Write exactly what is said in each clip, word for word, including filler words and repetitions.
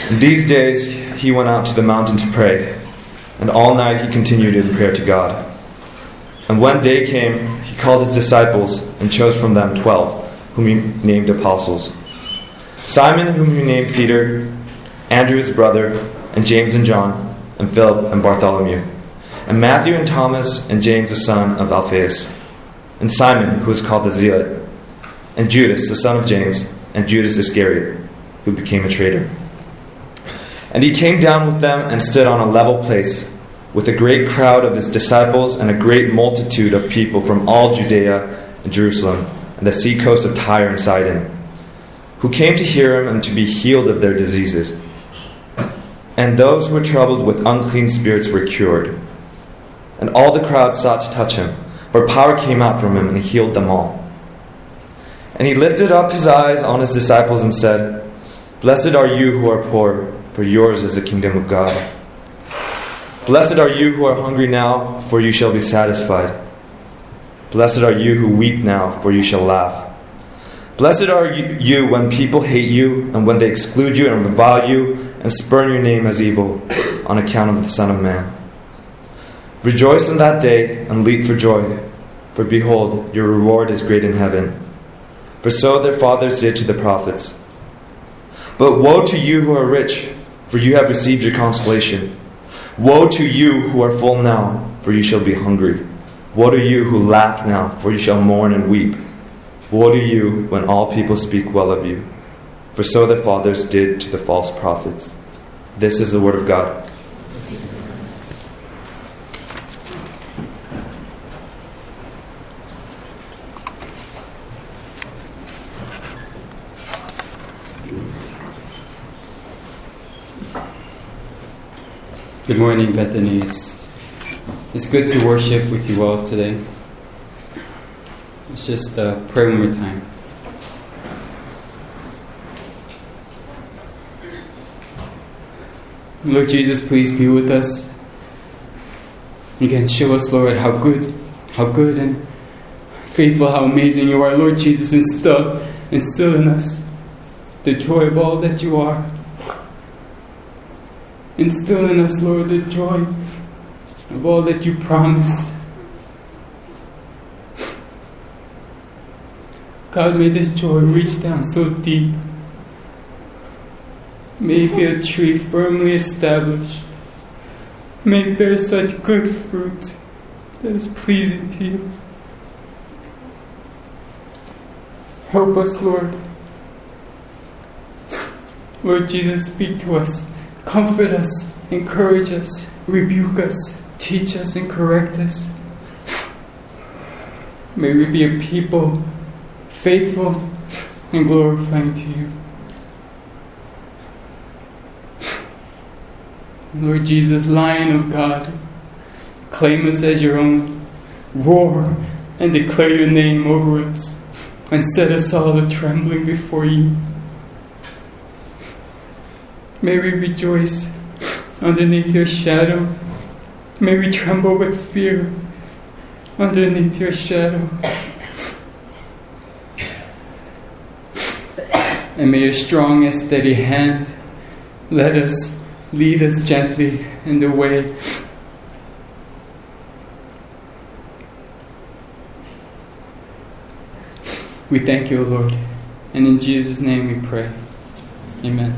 In these days he went out to the mountain to pray, and all night he continued in prayer to God. And when day came, he called his disciples and chose from them twelve, whom he named apostles. Simon, whom he named Peter, Andrew his brother, and James and John, and Philip and Bartholomew, and Matthew and Thomas, and James the son of Alphaeus, and Simon, who was called the Zealot, and Judas the son of James, and Judas Iscariot, who became a traitor. And he came down with them and stood on a level place, with a great crowd of his disciples and a great multitude of people from all Judea and Jerusalem, and the sea coast of Tyre and Sidon, who came to hear him and to be healed of their diseases. And those who were troubled with unclean spirits were cured. And all the crowd sought to touch him, for power came out from him and he healed them all. And he lifted up his eyes on his disciples and said, Blessed are you who are poor, for yours is the kingdom of God. Blessed are you who are hungry now, for you shall be satisfied. Blessed are you who weep now, for you shall laugh. Blessed are you when people hate you, and when they exclude you and revile you, and spurn your name as evil, on account of the Son of Man. Rejoice in that day, and leap for joy, for behold, your reward is great in heaven. For so their fathers did to the prophets. But woe to you who are rich, for you have received your consolation. Woe to you who are full now, for you shall be hungry. Woe to you who laugh now, for you shall mourn and weep. Woe to you when all people speak well of you, for so their fathers did to the false prophets. This is the word of God. Good morning, Bethany. It's, it's good to worship with you all today. Let's just uh, pray one more time. Lord Jesus, please be with us. Again, show us, Lord, how good, how good and faithful, how amazing you are. Lord Jesus, instill, instill in us the joy of all that you are. Instill in us, Lord, the joy of all that you promise. God, may this joy reach down so deep. May it be a tree firmly established. May it bear such good fruit that is pleasing to you. Help us, Lord. Lord Jesus, speak to us. Comfort us, encourage us, rebuke us, teach us and correct us. May we be a people faithful and glorifying to you. Lord Jesus, Lion of God, claim us as your own. Roar and declare your name over us, and set us all a trembling before you. May we rejoice underneath your shadow. May we tremble with fear underneath your shadow. And may your strong and steady hand let us, lead us gently in the way. We thank you, Lord. And in Jesus' name we pray. Amen.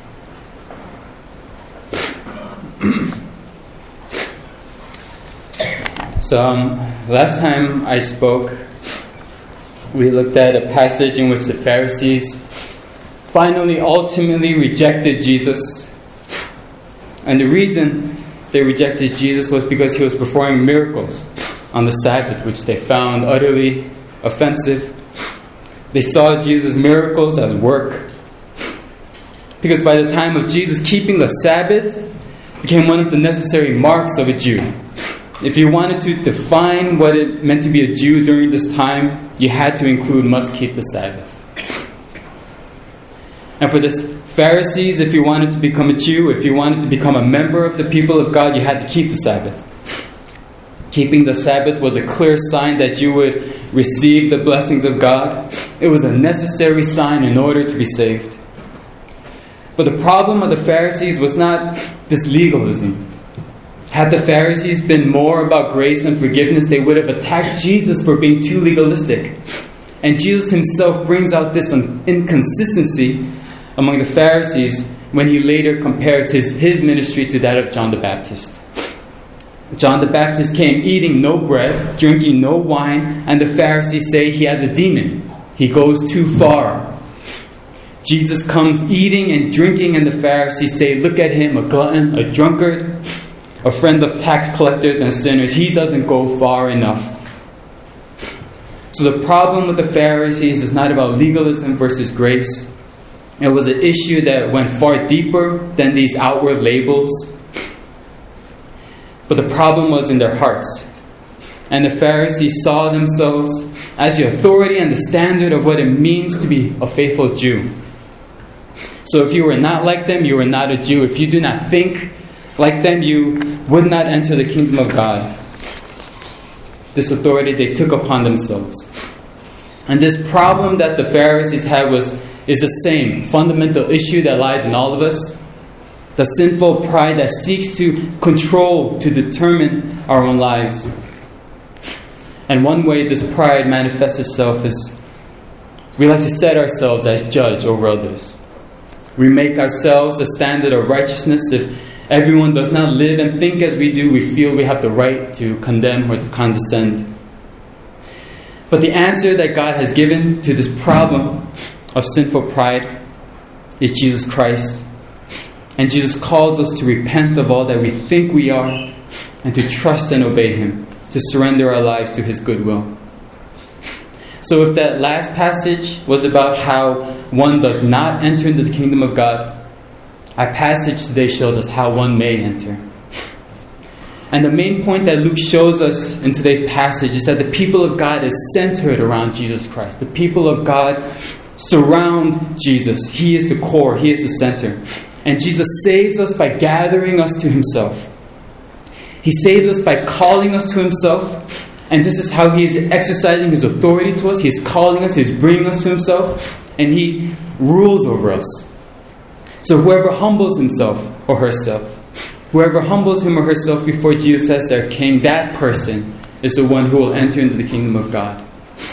So um, last time I spoke, we looked at a passage in which the Pharisees finally, ultimately rejected Jesus. And the reason they rejected Jesus was because he was performing miracles on the Sabbath, which they found utterly offensive. They saw Jesus' miracles as work. Because by the time of Jesus, keeping the Sabbath became one of the necessary marks of a Jew. If you wanted to define what it meant to be a Jew during this time, you had to include must keep the Sabbath. And for the Pharisees, if you wanted to become a Jew, if you wanted to become a member of the people of God, you had to keep the Sabbath. Keeping the Sabbath was a clear sign that you would receive the blessings of God. It was a necessary sign in order to be saved. But the problem of the Pharisees was not this legalism. Had the Pharisees been more about grace and forgiveness, they would have attacked Jesus for being too legalistic. And Jesus himself brings out this inconsistency among the Pharisees when he later compares his, his ministry to that of John the Baptist. John the Baptist came eating no bread, drinking no wine, and the Pharisees say he has a demon. He goes too far. Jesus comes eating and drinking, and the Pharisees say, look at him, a glutton, a drunkard, a friend of tax collectors and sinners. He doesn't go far enough. So the problem with the Pharisees is not about legalism versus grace. It was an issue that went far deeper than these outward labels. But the problem was in their hearts. And the Pharisees saw themselves as the authority and the standard of what it means to be a faithful Jew. So if you were not like them, you were not a Jew. If you do not think like them, you would not enter the kingdom of God. This authority they took upon themselves. And this problem that the Pharisees had was is the same fundamental issue that lies in all of us. The sinful pride that seeks to control, to determine our own lives. And one way this pride manifests itself is we like to set ourselves as judge over others. We make ourselves a standard of righteousness. If everyone does not live and think as we do, we feel we have the right to condemn or to condescend. But the answer that God has given to this problem of sinful pride is Jesus Christ. And Jesus calls us to repent of all that we think we are and to trust and obey Him, to surrender our lives to His goodwill. So if that last passage was about how one does not enter into the kingdom of God, our passage today shows us how one may enter. And the main point that Luke shows us in today's passage is that the people of God is centered around Jesus Christ. The people of God surround Jesus. He is the core. He is the center. And Jesus saves us by gathering us to Himself. He saves us by calling us to Himself. And this is how He is exercising His authority to us. He is calling us. He is bringing us to Himself. And He rules over us. So whoever humbles himself or herself, whoever humbles him or herself before Jesus as their king, that person is the one who will enter into the kingdom of God.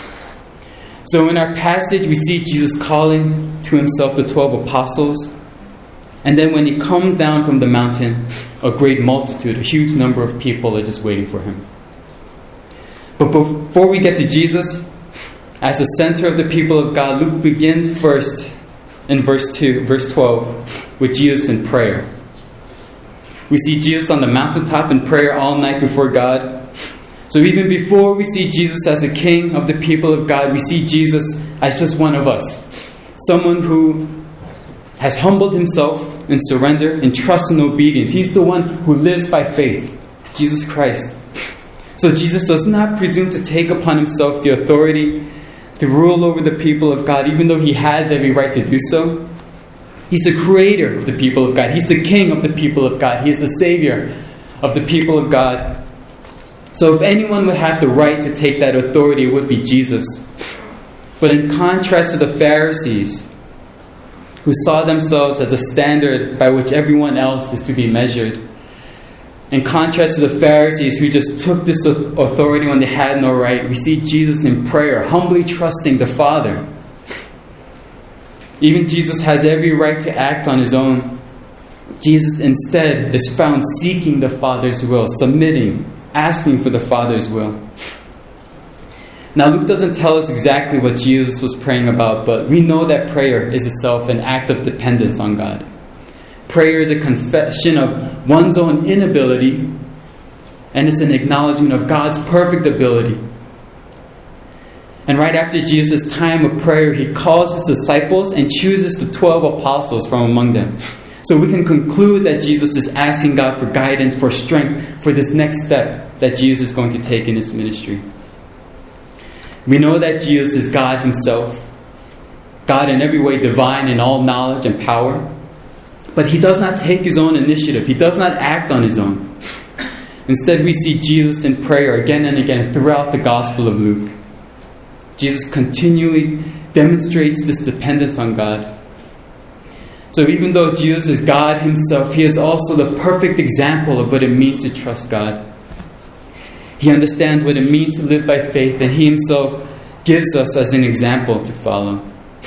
So in our passage, we see Jesus calling to Himself the twelve apostles. And then when He comes down from the mountain, a great multitude, a huge number of people are just waiting for Him. But before we get to Jesus, as the center of the people of God, Luke begins first in verse two, verse twelve, with Jesus in prayer. We see Jesus on the mountaintop in prayer all night before God. So even before we see Jesus as the king of the people of God, we see Jesus as just one of us. Someone who has humbled himself in surrender, in trust and obedience. He's the one who lives by faith, Jesus Christ. So Jesus does not presume to take upon Himself the authority to rule over the people of God, even though He has every right to do so. He's the creator of the people of God. He's the king of the people of God. He is the savior of the people of God. So if anyone would have the right to take that authority, it would be Jesus. But in contrast to the Pharisees, who saw themselves as a standard by which everyone else is to be measured, in contrast to the Pharisees who just took this authority when they had no right, we see Jesus in prayer, humbly trusting the Father. Even Jesus has every right to act on His own. Jesus instead is found seeking the Father's will, submitting, asking for the Father's will. Now Luke doesn't tell us exactly what Jesus was praying about, but we know that prayer is itself an act of dependence on God. Prayer is a confession of one's own inability, and it's an acknowledgement of God's perfect ability. And right after Jesus' time of prayer, He calls His disciples and chooses the twelve apostles from among them. So we can conclude that Jesus is asking God for guidance, for strength, for this next step that Jesus is going to take in His ministry. We know that Jesus is God Himself, God in every way divine in all knowledge and power. But He does not take His own initiative. He does not act on His own. Instead, we see Jesus in prayer again and again throughout the Gospel of Luke. Jesus continually demonstrates this dependence on God. So even though Jesus is God himself, he is also the perfect example of what it means to trust God. He understands what it means to live by faith, and he himself gives us as an example to follow.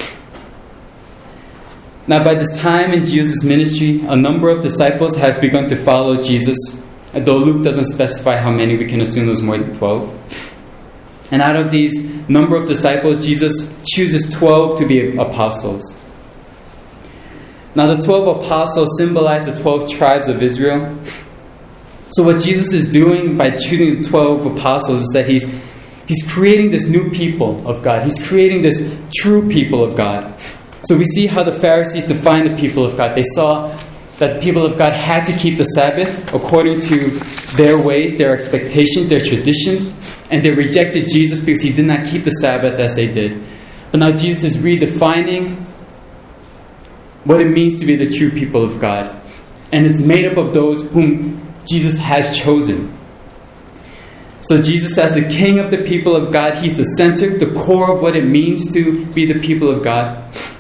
Now, by this time in Jesus' ministry, a number of disciples have begun to follow Jesus. Though Luke doesn't specify how many, we can assume it was more than twelve. And out of these number of disciples, Jesus chooses twelve to be apostles. Now, the twelve apostles symbolize the twelve tribes of Israel. So what Jesus is doing by choosing the twelve apostles is that he's, he's creating this new people of God. He's creating this true people of God. So we see how the Pharisees defined the people of God. They saw that the people of God had to keep the Sabbath according to their ways, their expectations, their traditions. And they rejected Jesus because he did not keep the Sabbath as they did. But now Jesus is redefining what it means to be the true people of God. And it's made up of those whom Jesus has chosen. So Jesus, as the king of the people of God, he's the center, the core of what it means to be the people of God.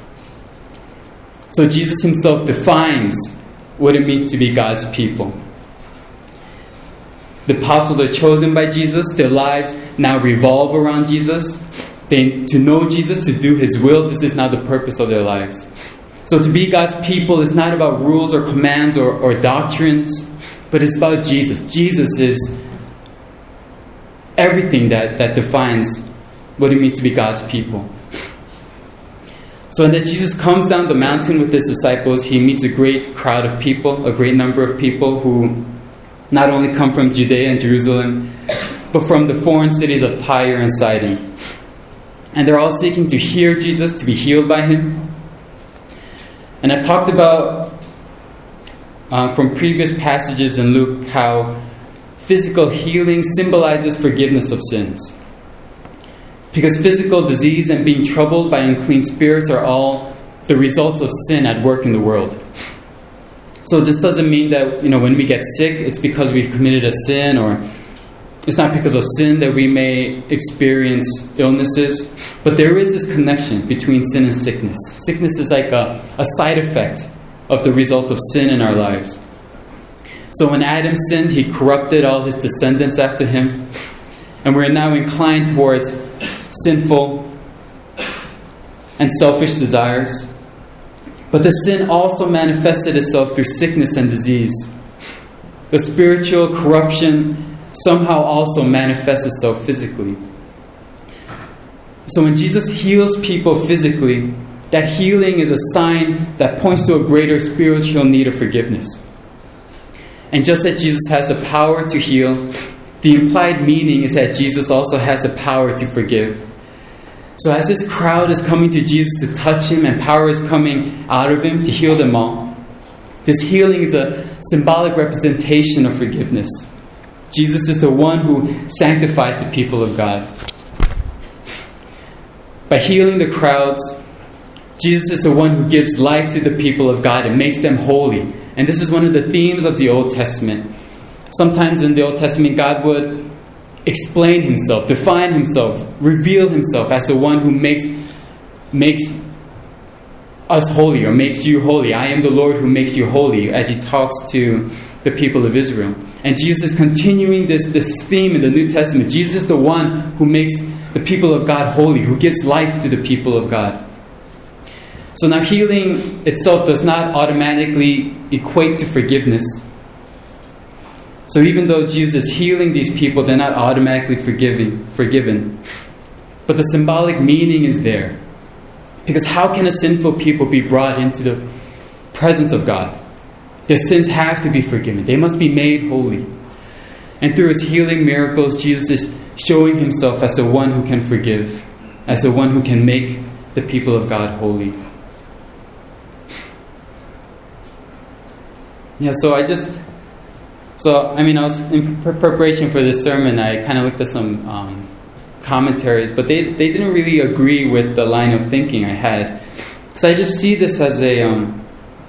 So Jesus himself defines what it means to be God's people. The apostles are chosen by Jesus. Their lives now revolve around Jesus. They, to know Jesus, to do his will, this is now the purpose of their lives. So to be God's people is not about rules or commands or, or doctrines, but it's about Jesus. Jesus is everything that, that defines what it means to be God's people. So as Jesus comes down the mountain with his disciples, he meets a great crowd of people, a great number of people who not only come from Judea and Jerusalem, but from the foreign cities of Tyre and Sidon. And they're all seeking to hear Jesus, to be healed by him. And I've talked about uh, from previous passages in Luke how physical healing symbolizes forgiveness of sins. Because physical disease and being troubled by unclean spirits are all the results of sin at work in the world. So this doesn't mean that, you know, when we get sick, it's because we've committed a sin, or it's not because of sin that we may experience illnesses. But there is this connection between sin and sickness. Sickness is like a, a side effect of the result of sin in our lives. So when Adam sinned, he corrupted all his descendants after him. And we're now inclined towards sinful and selfish desires. But the sin also manifested itself through sickness and disease. The spiritual corruption somehow also manifests itself physically. So when Jesus heals people physically, that healing is a sign that points to a greater spiritual need of forgiveness. And just as Jesus has the power to heal, the implied meaning is that Jesus also has the power to forgive. So as this crowd is coming to Jesus to touch him and power is coming out of him to heal them all, this healing is a symbolic representation of forgiveness. Jesus is the one who sanctifies the people of God. By healing the crowds, Jesus is the one who gives life to the people of God and makes them holy. And this is one of the themes of the Old Testament. Sometimes in the Old Testament, God would explain himself, define himself, reveal himself as the one who makes, makes us holy, or makes you holy. I am the Lord who makes you holy, as he talks to the people of Israel. And Jesus is continuing this, this theme in the New Testament. Jesus is the one who makes the people of God holy, who gives life to the people of God. So now healing itself does not automatically equate to forgiveness. So even though Jesus is healing these people, they're not automatically forgiving, forgiven. But the symbolic meaning is there. Because how can a sinful people be brought into the presence of God? Their sins have to be forgiven. They must be made holy. And through his healing miracles, Jesus is showing himself as the one who can forgive, as the one who can make the people of God holy. Yeah, so I just... So, I mean, I was in preparation for this sermon, I kind of looked at some um, commentaries, but they they didn't really agree with the line of thinking I had. Because I just see this as a... Um,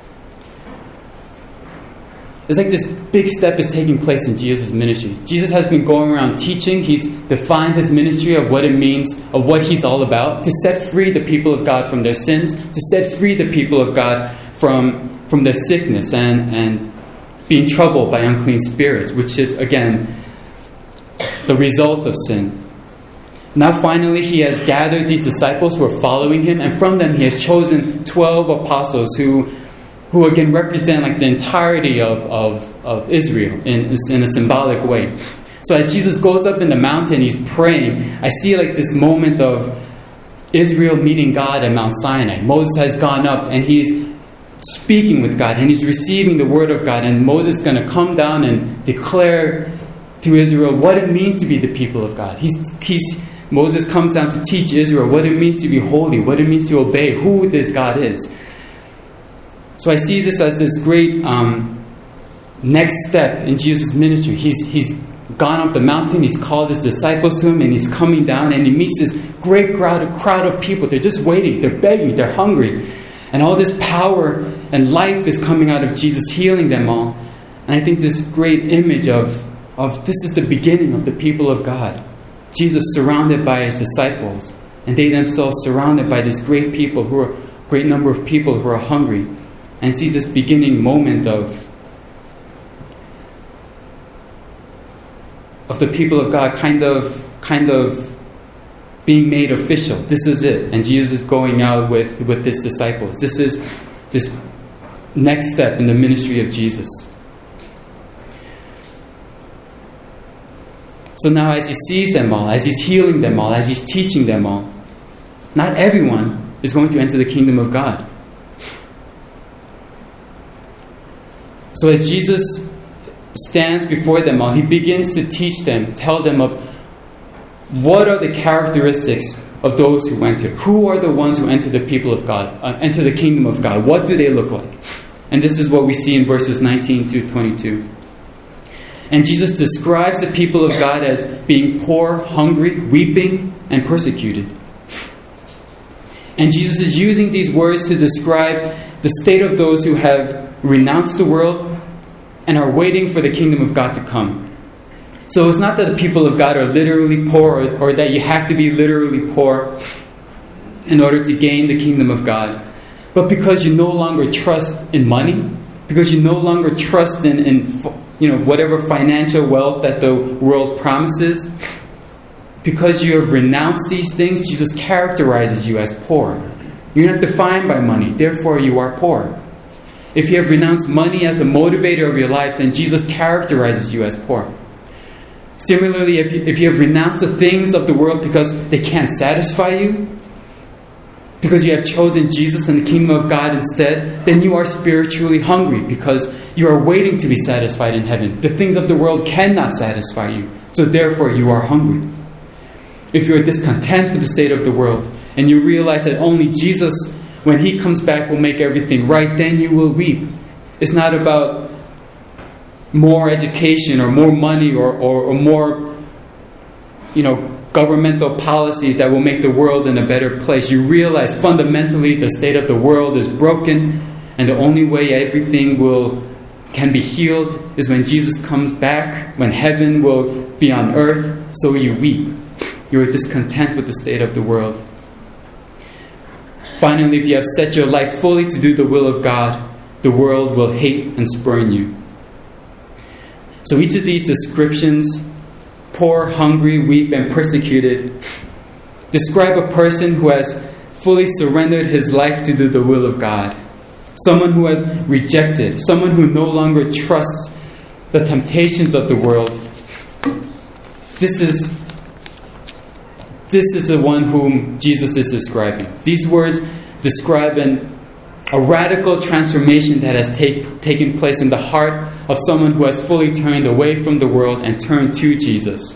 it's like this big step is taking place in Jesus' ministry. Jesus has been going around teaching. He's defined his ministry of what it means, of what he's all about, to set free the people of God from their sins, to set free the people of God from, from their sickness and, and being troubled by unclean spirits, which is, again, the result of sin. Now finally he has gathered these disciples who are following him, and from them he has chosen twelve apostles who who again represent like the entirety of, of, of Israel in, in a symbolic way. So as Jesus goes up in the mountain, he's praying, I see like this moment of Israel meeting God at Mount Sinai. Moses has gone up and he's speaking with God and he's receiving the word of God, and Moses is going to come down and declare to Israel what it means to be the people of God. He's, he's Moses comes down to teach Israel what it means to be holy, what it means to obey, who this God is. So I see this as this great um, next step in Jesus' ministry. He's, he's gone up the mountain, he's called his disciples to him, and he's coming down and he meets this great crowd, crowd of people. They're just waiting, they're begging, they're hungry. And all this power and life is coming out of Jesus, healing them all. And I think this great image of, of this is the beginning of the people of God. Jesus surrounded by his disciples, and they themselves surrounded by this great people who are great number of people who are hungry. And see this beginning moment of of the people of God kind of kind of being made official. This is it. And Jesus is going out with, with his disciples. This is this next step in the ministry of Jesus. So now as he sees them all, as he's healing them all, as he's teaching them all, not everyone is going to enter the kingdom of God. So as Jesus stands before them all, he begins to teach them, tell them of what are the characteristics of those who enter. Who are the ones who enter the people of God, uh, enter the kingdom of God? What do they look like? And this is what we see in verses nineteen to twenty-two. And Jesus describes the people of God as being poor, hungry, weeping, and persecuted. And Jesus is using these words to describe the state of those who have renounced the world and are waiting for the kingdom of God to come. So it's not that the people of God are literally poor, or, or that you have to be literally poor in order to gain the kingdom of God. But because you no longer trust in money, because you no longer trust in, in you know, whatever financial wealth that the world promises, because you have renounced these things, Jesus characterizes you as poor. You're not defined by money, therefore you are poor. If you have renounced money as the motivator of your life, then Jesus characterizes you as poor. Similarly, if you, if you have renounced the things of the world because they can't satisfy you, because you have chosen Jesus and the kingdom of God instead, then you are spiritually hungry because you are waiting to be satisfied in heaven. The things of the world cannot satisfy you, so therefore you are hungry. If you are discontent with the state of the world and you realize that only Jesus, when he comes back, will make everything right, then you will weep. It's not about more education or more money or, or, or more, you know, governmental policies that will make the world in a better place. You realize fundamentally the state of the world is broken, and the only way everything will can be healed is when Jesus comes back, when heaven will be on earth, so you weep. You are discontent with the state of the world. Finally, if you have set your life fully to do the will of God, the world will hate and spurn you. So each of these descriptions, poor, hungry, weep, and persecuted, describe a person who has fully surrendered his life to do the will of God. Someone who has rejected, someone who no longer trusts the temptations of the world. This is, this is the one whom Jesus is describing. These words describe an A radical transformation that has take, taken place in the heart of someone who has fully turned away from the world and turned to Jesus.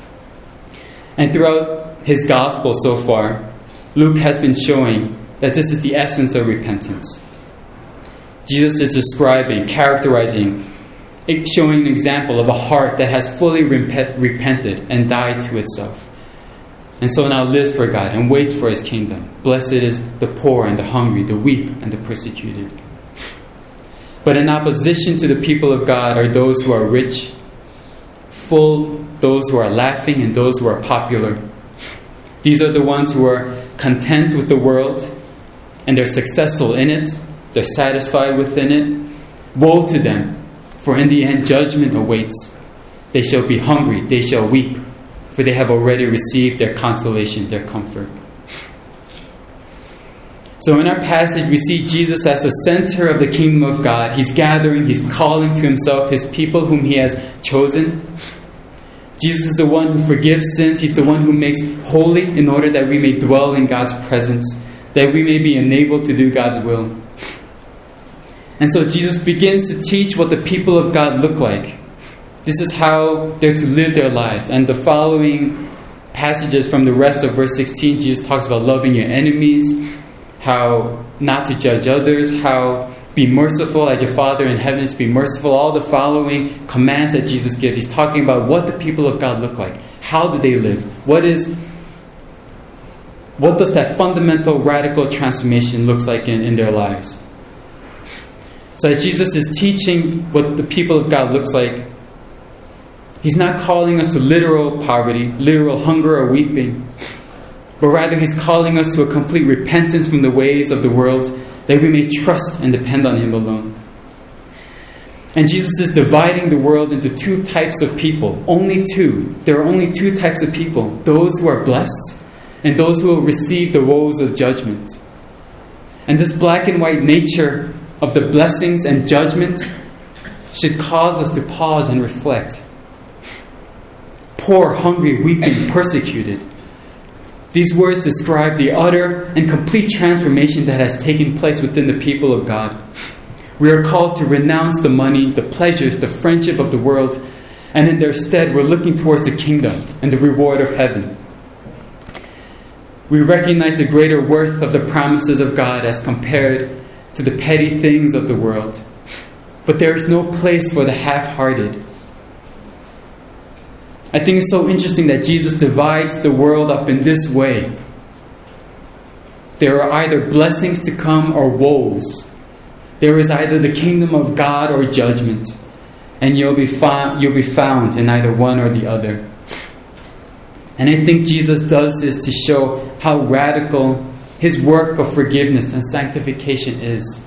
And throughout his gospel so far, Luke has been showing that this is the essence of repentance. Jesus is describing, characterizing, showing an example of a heart that has fully repent, repented and died to itself. And so now lives for God and waits for his kingdom. Blessed is the poor and the hungry, the weak and the persecuted. But in opposition to the people of God are those who are rich, full, those who are laughing, and those who are popular. These are the ones who are content with the world and they're successful in it, They're satisfied within it. Woe to them, for in the end judgment awaits. They shall be hungry, they shall weep, for they have already received their consolation, their comfort. So in our passage, we see Jesus as the center of the kingdom of God. He's gathering, he's calling to himself his people whom he has chosen. Jesus is the one who forgives sins. He's the one who makes holy in order that we may dwell in God's presence, that we may be enabled to do God's will. And so Jesus begins to teach what the people of God look like. This is how they're to live their lives. And the following passages from the rest of verse sixteen, Jesus talks about loving your enemies, how not to judge others, how be merciful as your Father in heaven is to be merciful. All the following commands that Jesus gives. He's talking about what the people of God look like. How do they live? What is, what does that fundamental, radical transformation looks like in, in their lives? So as Jesus is teaching what the people of God looks like, he's not calling us to literal poverty, literal hunger or weeping, but rather he's calling us to a complete repentance from the ways of the world, that we may trust and depend on him alone. And Jesus is dividing the world into two types of people. Only two. There are only two types of people. Those who are blessed and those who will receive the woes of judgment. And this black and white nature of the blessings and judgment should cause us to pause and reflect. Poor, hungry, weeping, persecuted. These words describe the utter and complete transformation that has taken place within the people of God. We are called to renounce the money, the pleasures, the friendship of the world, and in their stead we're looking towards the kingdom and the reward of heaven. We recognize the greater worth of the promises of God as compared to the petty things of the world. But there is no place for the half-hearted. I think it's so interesting that Jesus divides the world up in this way. There are either blessings to come or woes. There is either the kingdom of God or judgment. And you'll be found, you'll be found in either one or the other. And I think Jesus does this to show how radical his work of forgiveness and sanctification is.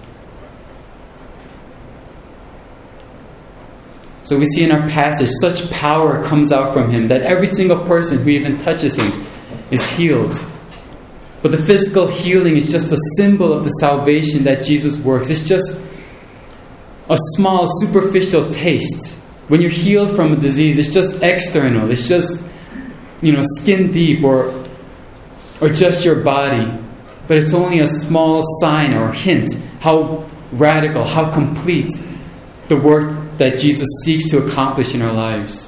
So we see in our passage, such power comes out from him that every single person who even touches him is healed. But the physical healing is just a symbol of the salvation that Jesus works. It's just a small, superficial taste. When you're healed from a disease, it's just external. It's just, you know, skin deep or, or just your body. But it's only a small sign or hint how radical, how complete the work that Jesus seeks to accomplish in our lives.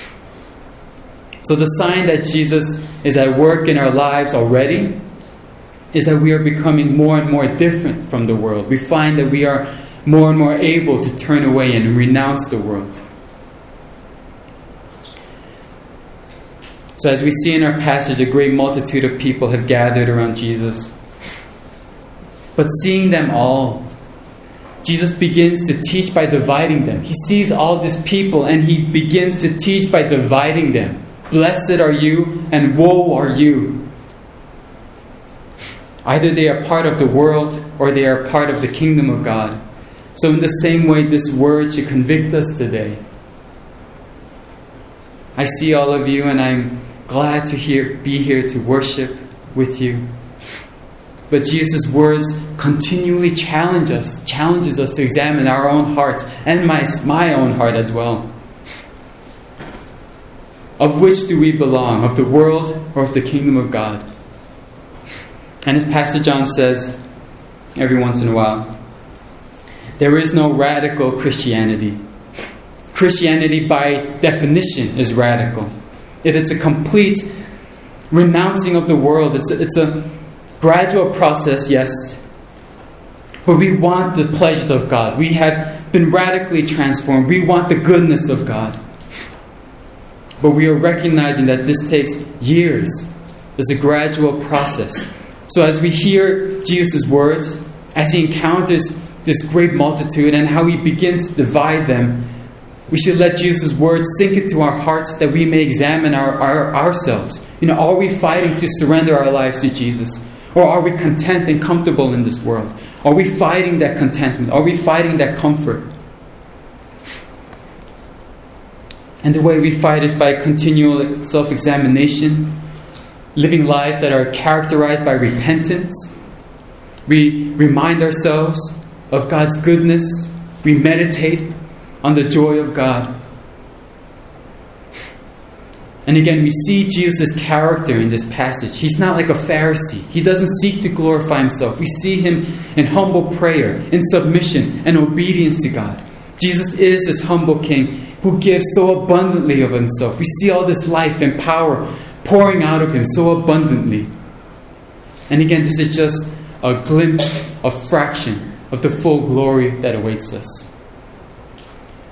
So the sign that Jesus is at work in our lives already is that we are becoming more and more different from the world. We find that we are more and more able to turn away and renounce the world. So as we see in our passage, a great multitude of people have gathered around Jesus. But seeing them all, Jesus begins to teach by dividing them. He sees all these people and he begins to teach by dividing them. Blessed are you and woe are you. Either they are part of the world or they are part of the kingdom of God. So in the same way, this word should convict us today. I see all of you and I'm glad to hear, be here to worship with you. But Jesus' words continually challenge us, challenges us to examine our own hearts and my, my own heart as well. Of which do we belong? Of the world or of the kingdom of God? And as Pastor John says every once in a while, there is no radical Christianity. Christianity by definition is radical. It is a complete renouncing of the world. It's a, it's a gradual process, yes. But we want the pleasures of God. We have been radically transformed. We want the goodness of God. But we are recognizing that this takes years. It's a gradual process. So as we hear Jesus' words, as he encounters this great multitude and how he begins to divide them, we should let Jesus' words sink into our hearts that we may examine our, our, ourselves. You know, are we fighting to surrender our lives to Jesus? Or are we content and comfortable in this world? Are we fighting that contentment? Are we fighting that comfort? And the way we fight is by continual self-examination, living lives that are characterized by repentance. We remind ourselves of God's goodness. We meditate on the joy of God. And again, we see Jesus' character in this passage. He's not like a Pharisee. He doesn't seek to glorify himself. We see him in humble prayer, in submission and obedience to God. Jesus is this humble king who gives so abundantly of himself. We see all this life and power pouring out of him so abundantly. And again, this is just a glimpse, a fraction of the full glory that awaits us.